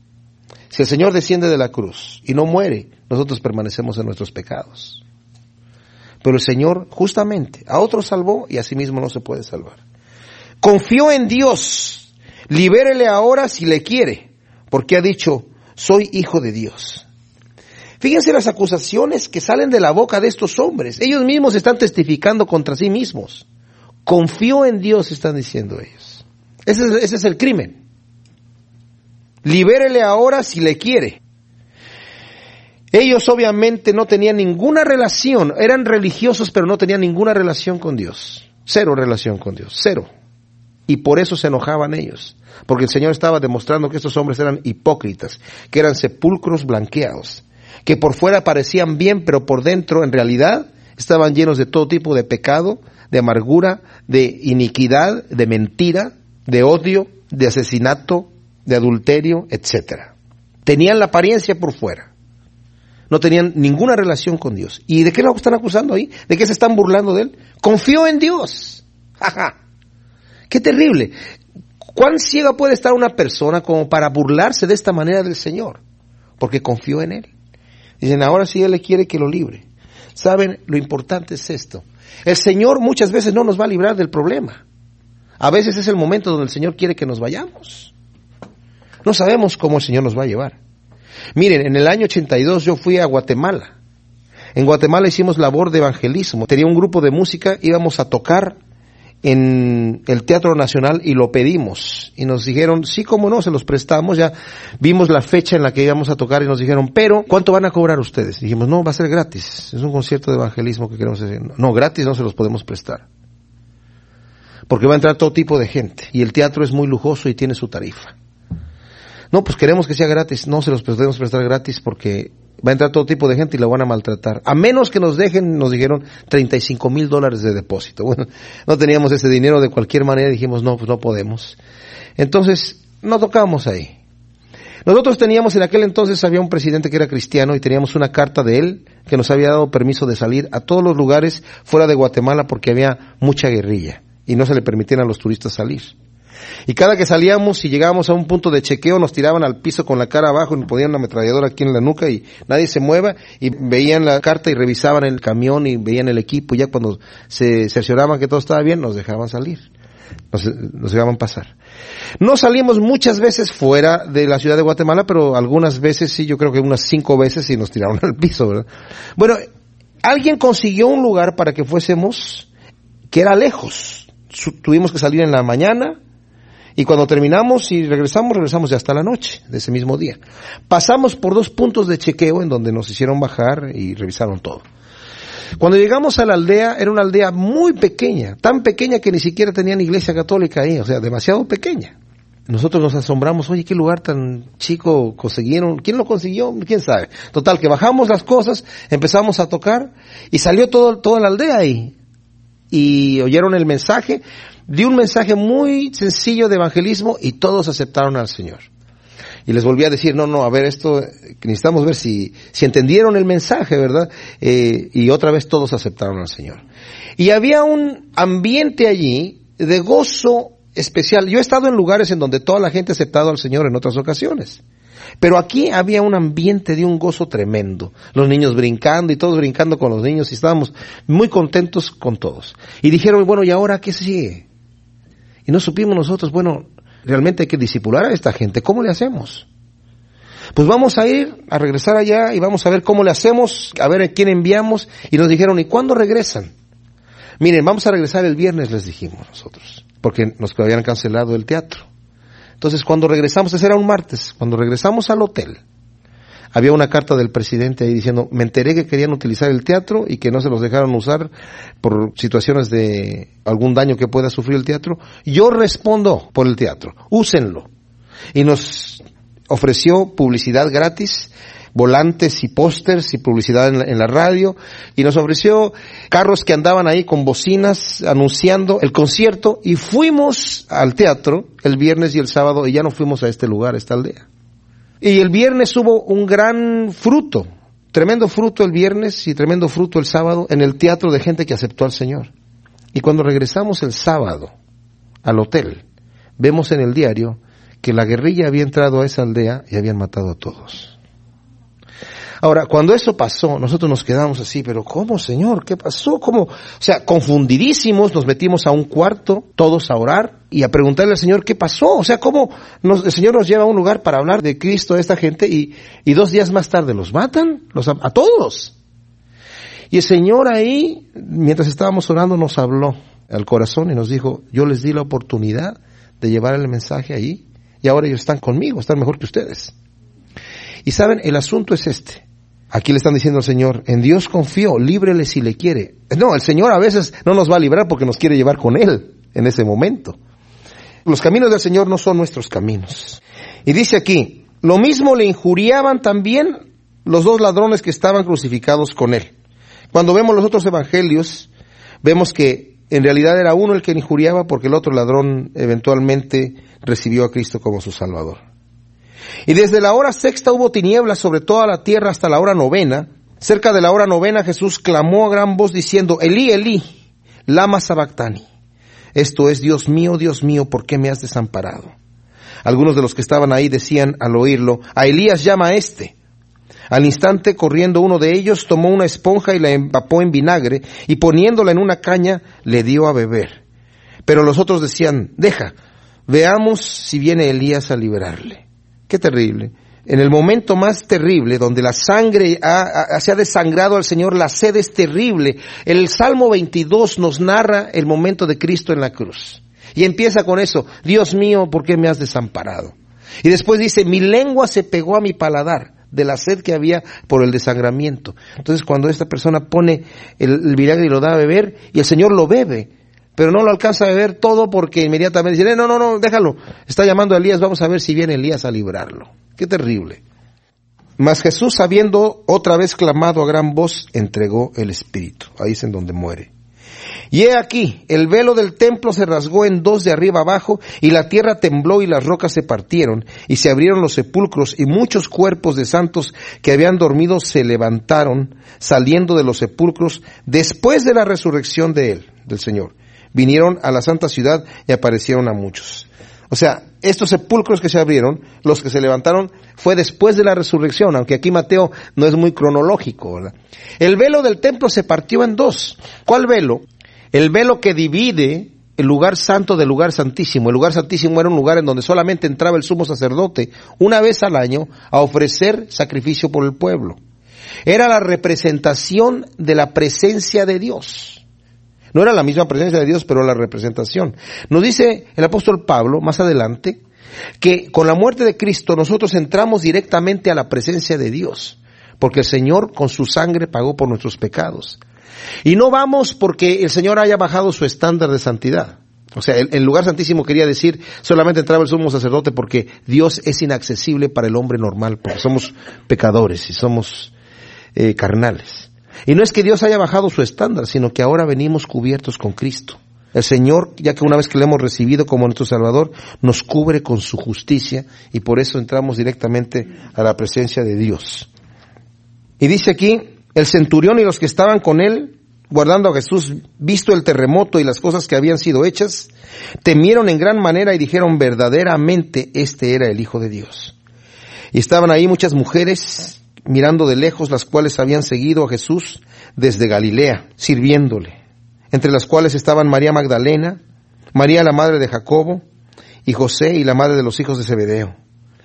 Si el Señor desciende de la cruz y no muere, nosotros permanecemos en nuestros pecados. Pero el Señor justamente a otros salvó y a sí mismo no se puede salvar. Confió en Dios, libérele ahora si le quiere, porque ha dicho: soy hijo de Dios. Fíjense las acusaciones que salen de la boca de estos hombres. Ellos mismos están testificando contra sí mismos. Confío en Dios, están diciendo ellos. Ese es el crimen. Libérele ahora si le quiere. Ellos obviamente no tenían ninguna relación, eran religiosos pero no tenían ninguna relación con Dios. 0 relación con Dios, 0. Y por eso se enojaban ellos, porque el Señor estaba demostrando que estos hombres eran hipócritas, que eran sepulcros blanqueados, que por fuera parecían bien, pero por dentro en realidad estaban llenos de todo tipo de pecado, de amargura, de iniquidad, de mentira, de odio, de asesinato, de adulterio, etcétera. Tenían la apariencia por fuera. No tenían ninguna relación con Dios. ¿Y de qué lo están acusando ahí? ¿De qué se están burlando de él? Confió en Dios. ¡Ja! ¡Qué terrible! ¿Cuán ciega puede estar una persona como para burlarse de esta manera del Señor? Porque confió en Él. Dicen, ahora sí Él le quiere que lo libre. ¿Saben? Lo importante es esto. El Señor muchas veces no nos va a librar del problema. A veces es el momento donde el Señor quiere que nos vayamos. No sabemos cómo el Señor nos va a llevar. Miren, en el año 82 yo fui a Guatemala. En Guatemala hicimos labor de evangelismo. Tenía un grupo de música, íbamos a tocar en el Teatro Nacional y lo pedimos. Y nos dijeron, sí, cómo no, se los prestamos. Ya vimos la fecha en la que íbamos a tocar y nos dijeron, pero, ¿cuánto van a cobrar ustedes? Dijimos, no, va a ser gratis. Es un concierto de evangelismo que queremos hacer. No, gratis no se los podemos prestar. Porque va a entrar todo tipo de gente. Y el teatro es muy lujoso y tiene su tarifa. No, pues queremos que sea gratis. No se los podemos prestar gratis porque va a entrar todo tipo de gente y lo van a maltratar. A menos que nos dejen, nos dijeron, $35,000 de depósito. Bueno, no teníamos ese dinero de cualquier manera. Dijimos, no, pues no podemos. Entonces, no tocamos ahí. Nosotros teníamos, en aquel entonces había un presidente que era cristiano y teníamos una carta de él que nos había dado permiso de salir a todos los lugares fuera de Guatemala porque había mucha guerrilla y no se le permitían a los turistas salir. Y cada que salíamos y llegábamos a un punto de chequeo nos tiraban al piso con la cara abajo y nos ponían una ametralladora aquí en la nuca y nadie se mueva y veían la carta y revisaban el camión y veían el equipo y ya cuando se cercioraban que todo estaba bien nos dejaban salir, nos dejaban pasar. No salimos muchas veces fuera de la ciudad de Guatemala, pero algunas veces sí, yo creo que unas 5 veces sí nos tiraron al piso, ¿verdad? Bueno, alguien consiguió un lugar para que fuésemos que era lejos. Tuvimos que salir en la mañana. Y cuando terminamos y regresamos ya hasta la noche de ese mismo día. Pasamos por 2 puntos de chequeo en donde nos hicieron bajar y revisaron todo. Cuando llegamos a la aldea, era una aldea muy pequeña, tan pequeña que ni siquiera tenían iglesia católica ahí, o sea, demasiado pequeña. Nosotros nos asombramos, oye, qué lugar tan chico consiguieron, ¿quién lo consiguió? ¿Quién sabe? Total, que bajamos las cosas, empezamos a tocar y salió toda la aldea ahí. Y oyeron el mensaje. Di un mensaje muy sencillo de evangelismo y todos aceptaron al Señor. Y les volví a decir, no, a ver, esto necesitamos ver si entendieron el mensaje, ¿verdad? Y otra vez todos aceptaron al Señor. Y había un ambiente allí de gozo especial. Yo he estado en lugares en donde toda la gente ha aceptado al Señor en otras ocasiones. Pero aquí había un ambiente de un gozo tremendo. Los niños brincando y todos brincando con los niños y estábamos muy contentos con todos. Y dijeron, bueno, ¿y ahora qué sigue? Y no supimos nosotros, bueno, realmente hay que discipular a esta gente. ¿Cómo le hacemos? Pues vamos a ir a regresar allá y vamos a ver cómo le hacemos, a ver a quién enviamos. Y nos dijeron, ¿y cuándo regresan? Miren, vamos a regresar el viernes, les dijimos nosotros, porque nos habían cancelado el teatro. Entonces, cuando regresamos, ese era un martes, cuando regresamos al hotel, había una carta del presidente ahí diciendo, me enteré que querían utilizar el teatro y que no se los dejaron usar por situaciones de algún daño que pueda sufrir el teatro. Yo respondo por el teatro, úsenlo. Y nos ofreció publicidad gratis, volantes y pósters y publicidad en la radio, y nos ofreció carros que andaban ahí con bocinas anunciando el concierto, y fuimos al teatro el viernes y el sábado y ya no fuimos a este lugar, a esta aldea. Y el viernes hubo un gran fruto, tremendo fruto el viernes y tremendo fruto el sábado en el teatro de gente que aceptó al Señor. Y cuando regresamos el sábado al hotel, vemos en el diario que la guerrilla había entrado a esa aldea y habían matado a todos. Ahora, cuando eso pasó, nosotros nos quedamos así, pero ¿cómo, Señor? ¿Qué pasó? ¿Cómo? O sea, confundidísimos, nos metimos a un cuarto, todos a orar y a preguntarle al Señor qué pasó. O sea, ¿cómo el Señor nos lleva a un lugar para hablar de Cristo a esta gente y 2 días más tarde los matan? A todos. Y el Señor ahí, mientras estábamos orando, nos habló al corazón y nos dijo, yo les di la oportunidad de llevar el mensaje ahí y ahora ellos están conmigo, están mejor que ustedes. Y saben, el asunto es este. Aquí le están diciendo al Señor, en Dios confío, líbrele si le quiere. No, el Señor a veces no nos va a librar porque nos quiere llevar con Él en ese momento. Los caminos del Señor no son nuestros caminos. Y dice aquí, lo mismo le injuriaban también los 2 ladrones que estaban crucificados con Él. Cuando vemos los otros evangelios, vemos que en realidad era uno el que injuriaba, porque el otro ladrón eventualmente recibió a Cristo como su Salvador. Y desde la hora sexta hubo tinieblas sobre toda la tierra hasta la hora novena. Cerca de la hora novena Jesús clamó a gran voz diciendo, Elí, Elí, lama sabactani. Esto es, Dios mío, ¿por qué me has desamparado? Algunos de los que estaban ahí decían al oírlo, a Elías llama a este. Al instante, corriendo uno de ellos, tomó una esponja y la empapó en vinagre, y poniéndola en una caña, le dio a beber. Pero los otros decían, deja, veamos si viene Elías a liberarle. Qué terrible. En el momento más terrible, donde la sangre se ha desangrado al Señor, la sed es terrible. El Salmo 22 nos narra el momento de Cristo en la cruz. Y empieza con eso, Dios mío, ¿por qué me has desamparado? Y después dice, mi lengua se pegó a mi paladar, de la sed que había por el desangramiento. Entonces cuando esta persona pone el vinagre y lo da a beber, y el Señor lo bebe, pero no lo alcanza a beber todo porque inmediatamente dice, no, déjalo, está llamando a Elías, vamos a ver si viene Elías a librarlo. Qué terrible. Mas Jesús, habiendo otra vez clamado a gran voz, entregó el Espíritu. Ahí es en donde muere. Y he aquí, el velo del templo se rasgó en dos de arriba abajo, y la tierra tembló y las rocas se partieron, y se abrieron los sepulcros, y muchos cuerpos de santos que habían dormido se levantaron, saliendo de los sepulcros, después de la resurrección de él, del Señor. Vinieron a la santa ciudad y aparecieron a muchos. O sea, estos sepulcros que se abrieron, los que se levantaron, fue después de la resurrección, aunque aquí Mateo no es muy cronológico, ¿verdad? El velo del templo se partió en dos. ¿Cuál velo? El velo que divide el lugar santo del lugar santísimo. El lugar santísimo era un lugar en donde solamente entraba el sumo sacerdote una vez al año a ofrecer sacrificio por el pueblo. Era la representación de la presencia de Dios. No era la misma presencia de Dios, pero la representación. Nos dice el apóstol Pablo, más adelante, que con la muerte de Cristo nosotros entramos directamente a la presencia de Dios, porque el Señor con su sangre pagó por nuestros pecados. Y no vamos porque el Señor haya bajado su estándar de santidad. O sea, el lugar santísimo quería decir, solamente entraba el sumo sacerdote porque Dios es inaccesible para el hombre normal, porque somos pecadores y somos carnales. Y no es que Dios haya bajado su estándar, sino que ahora venimos cubiertos con Cristo. El Señor, ya que una vez que le hemos recibido como nuestro Salvador, nos cubre con su justicia y por eso entramos directamente a la presencia de Dios. Y dice aquí, el centurión y los que estaban con él, guardando a Jesús, visto el terremoto y las cosas que habían sido hechas, temieron en gran manera y dijeron, verdaderamente este era el Hijo de Dios. Y estaban ahí muchas mujeres mirando de lejos, las cuales habían seguido a Jesús desde Galilea, sirviéndole, entre las cuales estaban María Magdalena, María la madre de Jacobo, y José y la madre de los hijos de Zebedeo.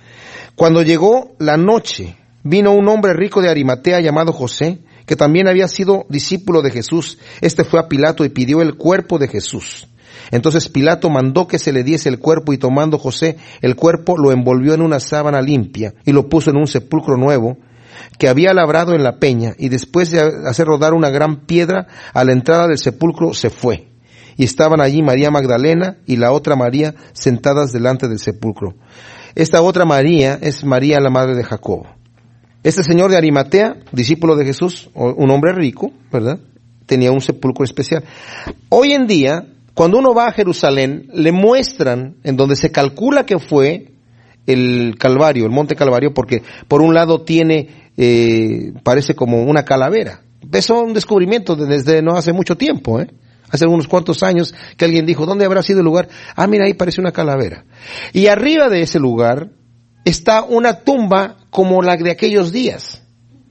Cuando llegó la noche, vino un hombre rico de Arimatea llamado José, que también había sido discípulo de Jesús. Este fue a Pilato y pidió el cuerpo de Jesús. Entonces Pilato mandó que se le diese el cuerpo, y tomando José el cuerpo, lo envolvió en una sábana limpia y lo puso en un sepulcro nuevo que había labrado en la peña, y después de hacer rodar una gran piedra a la entrada del sepulcro se fue. Y estaban allí María Magdalena y la otra María sentadas delante del sepulcro. Esta otra María es María la madre de Jacobo. Este señor de Arimatea, discípulo de Jesús, un hombre rico, ¿verdad?, tenía un sepulcro especial. Hoy en día, cuando uno va a Jerusalén, le muestran en donde se calcula que fue el Calvario, el monte Calvario, porque por un lado tiene, parece como una calavera. Eso es un descubrimiento desde no hace mucho tiempo, hace unos cuantos años que alguien dijo, ¿dónde habrá sido el lugar? Ah, mira, ahí parece una calavera. Y arriba de ese lugar está una tumba como la de aquellos días.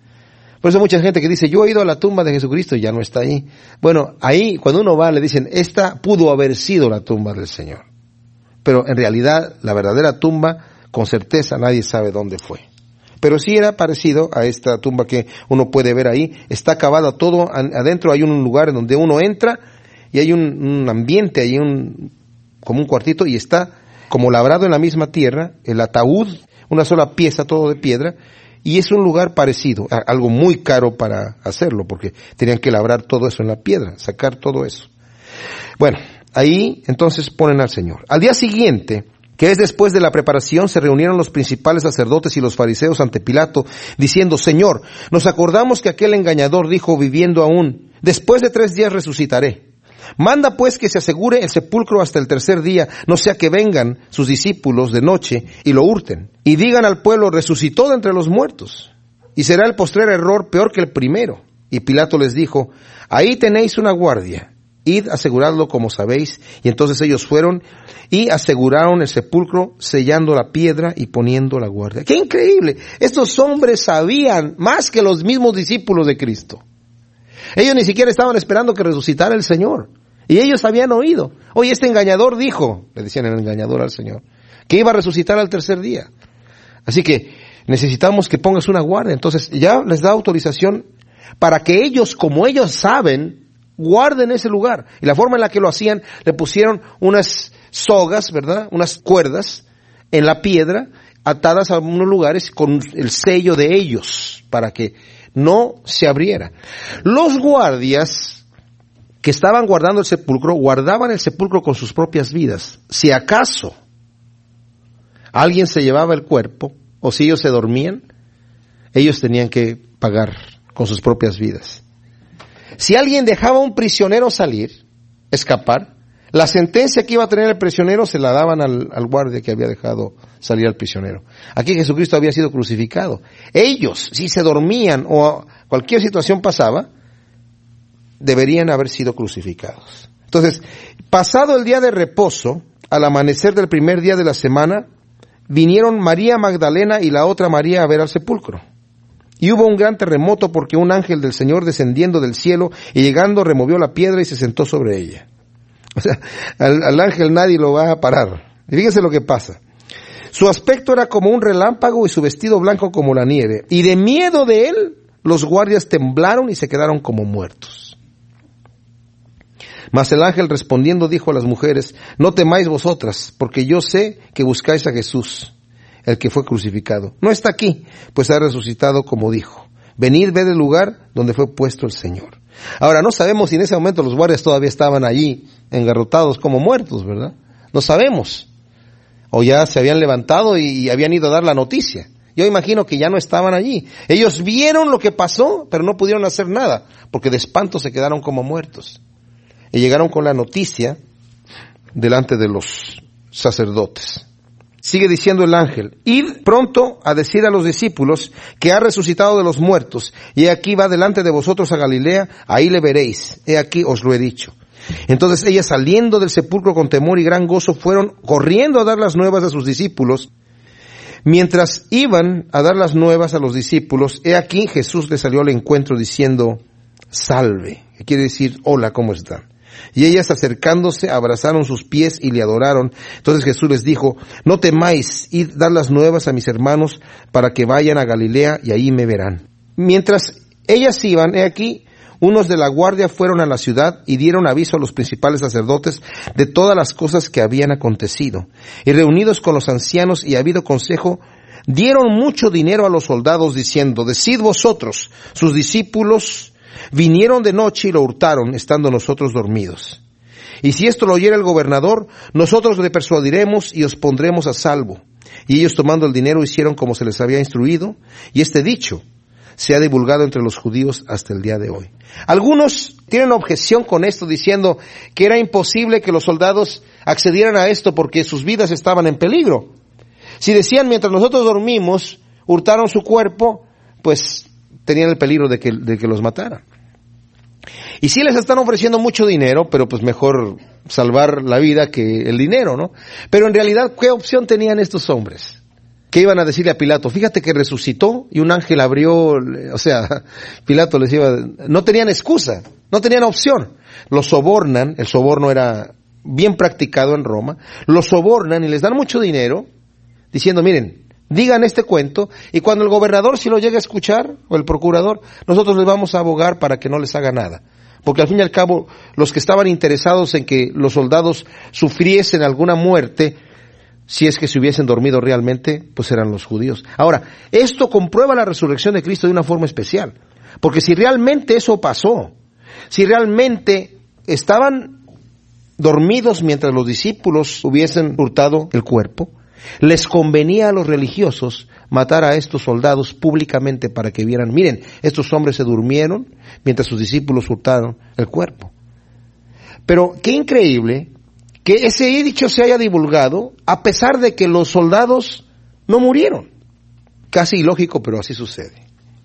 Por eso mucha gente que dice, yo he ido a la tumba de Jesucristo y ya no está ahí. Bueno, ahí cuando uno va le dicen, esta pudo haber sido la tumba del Señor. Pero en realidad la verdadera tumba, con certeza nadie sabe dónde fue. Pero sí era parecido a esta tumba que uno puede ver ahí. Está acabada todo adentro, hay un lugar en donde uno entra y hay un ambiente, hay como un cuartito, y está como labrado en la misma tierra, el ataúd, una sola pieza, todo de piedra, y es un lugar parecido, algo muy caro para hacerlo, porque tenían que labrar todo eso en la piedra, sacar todo eso. Bueno, ahí entonces ponen al Señor. Al día siguiente, que es después de la preparación, se reunieron los principales sacerdotes y los fariseos ante Pilato, diciendo, Señor, nos acordamos que aquel engañador dijo, viviendo aún, después de 3 días resucitaré. Manda pues que se asegure el sepulcro hasta el tercer día, no sea que vengan sus discípulos de noche y lo hurten. Y digan al pueblo, resucitó de entre los muertos. Y será el postrer error peor que el primero. Y Pilato les dijo, ahí tenéis una guardia, id aseguradlo como sabéis. Y entonces ellos fueron y aseguraron el sepulcro, sellando la piedra y poniendo la guardia. ¡Qué increíble! Estos hombres sabían más que los mismos discípulos de Cristo. Ellos ni siquiera estaban esperando que resucitara el Señor. Y ellos habían oído. Oye, este engañador dijo, le decían el engañador al Señor, que iba a resucitar al tercer día. Así que necesitamos que pongas una guardia. Entonces ya les da autorización para que ellos, como ellos saben, guarden ese lugar. Y la forma en la que lo hacían, le pusieron unas sogas, ¿verdad? Unas cuerdas en la piedra, atadas a unos lugares con el sello de ellos, para que no se abriera. Los guardias que estaban guardando el sepulcro, guardaban el sepulcro con sus propias vidas. Si acaso alguien se llevaba el cuerpo, o si ellos se dormían, ellos tenían que pagar con sus propias vidas. Si alguien dejaba a un prisionero salir, escapar, la sentencia que iba a tener el prisionero se la daban al guardia que había dejado salir al prisionero. Aquí Jesucristo había sido crucificado. Ellos, si se dormían o cualquier situación pasaba, deberían haber sido crucificados. Entonces, pasado el día de reposo, al amanecer del primer día de la semana, vinieron María Magdalena y la otra María a ver al sepulcro. Y hubo un gran terremoto porque un ángel del Señor descendiendo del cielo y llegando removió la piedra y se sentó sobre ella. O sea, al ángel nadie lo va a parar. Y fíjense lo que pasa. Su aspecto era como un relámpago y su vestido blanco como la nieve. Y de miedo de él, los guardias temblaron y se quedaron como muertos. Mas el ángel respondiendo dijo a las mujeres, no temáis vosotras, porque yo sé que buscáis a Jesús, el que fue crucificado. No está aquí, pues ha resucitado como dijo. Venid, ved el lugar donde fue puesto el Señor. Ahora, no sabemos si en ese momento los guardias todavía estaban allí, engarrotados como muertos, ¿verdad? No sabemos. O ya se habían levantado y habían ido a dar la noticia. Yo imagino que ya no estaban allí. Ellos vieron lo que pasó, pero no pudieron hacer nada, porque de espanto se quedaron como muertos. Y llegaron con la noticia delante de los sacerdotes. Sigue diciendo el ángel, id pronto a decir a los discípulos que ha resucitado de los muertos, y aquí va delante de vosotros a Galilea, ahí le veréis, he aquí os lo he dicho. Entonces ellas saliendo del sepulcro con temor y gran gozo fueron corriendo a dar las nuevas a sus discípulos. Mientras iban a dar las nuevas a los discípulos, he aquí Jesús les salió al encuentro diciendo, salve, que quiere decir, hola, ¿cómo están? Y ellas acercándose abrazaron sus pies y le adoraron. Entonces Jesús les dijo, no temáis, id dar las nuevas a mis hermanos para que vayan a Galilea y ahí me verán. Mientras ellas iban, he aquí, unos de la guardia fueron a la ciudad y dieron aviso a los principales sacerdotes de todas las cosas que habían acontecido. Y reunidos con los ancianos y habido consejo, dieron mucho dinero a los soldados diciendo, decid vosotros, sus discípulos vinieron de noche y lo hurtaron, estando nosotros dormidos. Y si esto lo oyera el gobernador, nosotros le persuadiremos y os pondremos a salvo. Y ellos tomando el dinero hicieron como se les había instruido, y este dicho se ha divulgado entre los judíos hasta el día de hoy. Algunos tienen objeción con esto, diciendo que era imposible que los soldados accedieran a esto porque sus vidas estaban en peligro. Si decían, mientras nosotros dormimos, hurtaron su cuerpo, pues tenían el peligro de que los mataran. Y sí les están ofreciendo mucho dinero, pero pues mejor salvar la vida que el dinero, ¿no? Pero en realidad, ¿qué opción tenían estos hombres? ¿Qué iban a decirle a Pilato? Fíjate que resucitó y un ángel abrió, o sea, Pilato les iba, no tenían excusa, no tenían opción. Los sobornan, el soborno era bien practicado en Roma, los sobornan y les dan mucho dinero, diciendo, miren, digan este cuento, y cuando el gobernador si lo llega a escuchar, o el procurador, nosotros les vamos a abogar para que no les haga nada. Porque al fin y al cabo, los que estaban interesados en que los soldados sufriesen alguna muerte, si es que se hubiesen dormido realmente, pues eran los judíos. Ahora, esto comprueba la resurrección de Cristo de una forma especial. Porque si realmente eso pasó, si realmente estaban dormidos mientras los discípulos hubiesen hurtado el cuerpo, les convenía a los religiosos matar a estos soldados públicamente para que vieran, miren, estos hombres se durmieron mientras sus discípulos hurtaron el cuerpo. Pero qué increíble que ese dicho se haya divulgado a pesar de que los soldados no murieron. Casi ilógico, pero así sucede.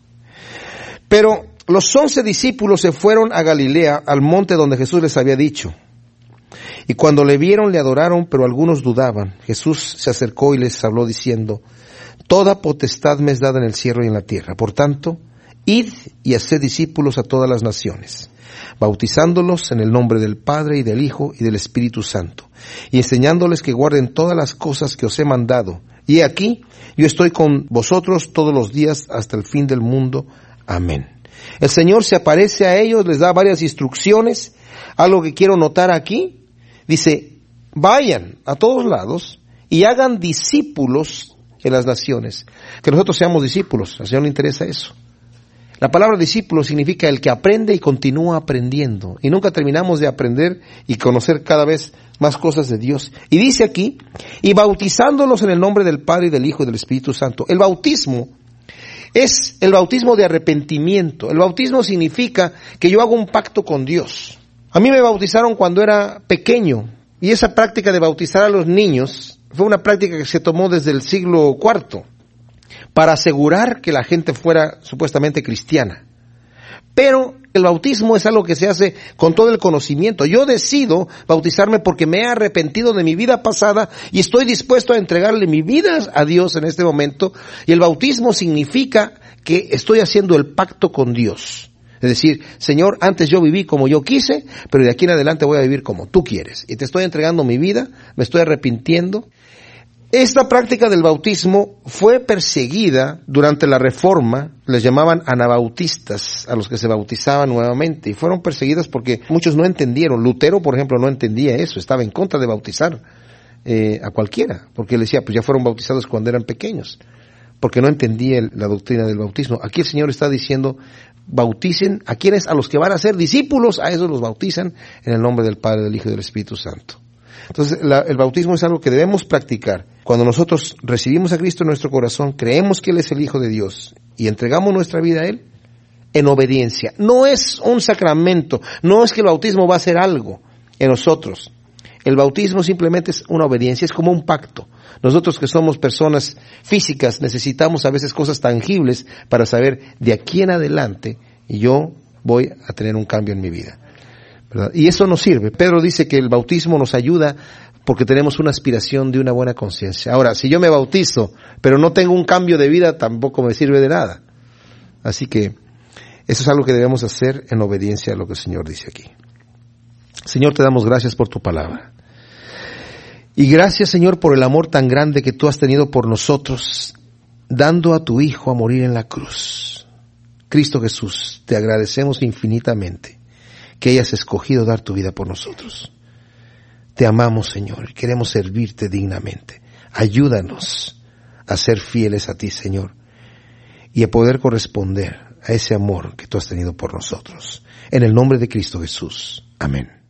Pero los 11 discípulos se fueron a Galilea, al monte donde Jesús les había dicho. Y cuando le vieron, le adoraron, pero algunos dudaban. Jesús se acercó y les habló diciendo: toda potestad me es dada en el cielo y en la tierra. Por tanto, id y haced discípulos a todas las naciones, bautizándolos en el nombre del Padre y del Hijo y del Espíritu Santo, y enseñándoles que guarden todas las cosas que os he mandado. Y he aquí, yo estoy con vosotros todos los días hasta el fin del mundo. Amén. El Señor se aparece a ellos, les da varias instrucciones. Algo que quiero notar aquí, dice: vayan a todos lados y hagan discípulos en las naciones. Que nosotros seamos discípulos, al Señor le interesa eso. La palabra discípulo significa el que aprende y continúa aprendiendo. Y nunca terminamos de aprender y conocer cada vez más cosas de Dios. Y dice aquí: y bautizándolos en el nombre del Padre y del Hijo y del Espíritu Santo. El bautismo es el bautismo de arrepentimiento. El bautismo significa que yo hago un pacto con Dios. A mí me bautizaron cuando era pequeño. Y esa práctica de bautizar a los niños fue una práctica que se tomó desde el siglo IV. Para asegurar que la gente fuera supuestamente cristiana. Pero el bautismo es algo que se hace con todo el conocimiento. Yo decido bautizarme porque me he arrepentido de mi vida pasada y estoy dispuesto a entregarle mi vida a Dios en este momento. Y el bautismo significa que estoy haciendo el pacto con Dios. Es decir, Señor, antes yo viví como yo quise, pero de aquí en adelante voy a vivir como tú quieres. Y te estoy entregando mi vida, me estoy arrepintiendo. Esta práctica del bautismo fue perseguida durante la Reforma. Les llamaban anabautistas a los que se bautizaban nuevamente, y fueron perseguidas porque muchos no entendieron. Lutero, por ejemplo, no entendía eso, estaba en contra de bautizar a cualquiera, porque él decía, pues ya fueron bautizados cuando eran pequeños, porque no entendía la doctrina del bautismo. Aquí el Señor está diciendo: bauticen a quienes, a los que van a ser discípulos, a esos los bautizan en el nombre del Padre, del Hijo y del Espíritu Santo. Entonces, el bautismo es algo que debemos practicar. Cuando nosotros recibimos a Cristo en nuestro corazón, creemos que Él es el Hijo de Dios y entregamos nuestra vida a Él en obediencia. No es un sacramento, no es que el bautismo va a hacer algo en nosotros. El bautismo simplemente es una obediencia, es como un pacto. Nosotros que somos personas físicas necesitamos a veces cosas tangibles para saber de aquí en adelante yo voy a tener un cambio en mi vida, ¿verdad? Y eso nos sirve. Pedro dice que el bautismo nos ayuda porque tenemos una aspiración de una buena conciencia. Ahora, si yo me bautizo, pero no tengo un cambio de vida, tampoco me sirve de nada. Así que eso es algo que debemos hacer en obediencia a lo que el Señor dice aquí. Señor, te damos gracias por tu palabra. Y gracias, Señor, por el amor tan grande que tú has tenido por nosotros, dando a tu Hijo a morir en la cruz. Cristo Jesús, te agradecemos infinitamente que hayas escogido dar tu vida por nosotros. Te amamos, Señor, y queremos servirte dignamente. Ayúdanos a ser fieles a ti, Señor, y a poder corresponder a ese amor que tú has tenido por nosotros. En el nombre de Cristo Jesús. Amén.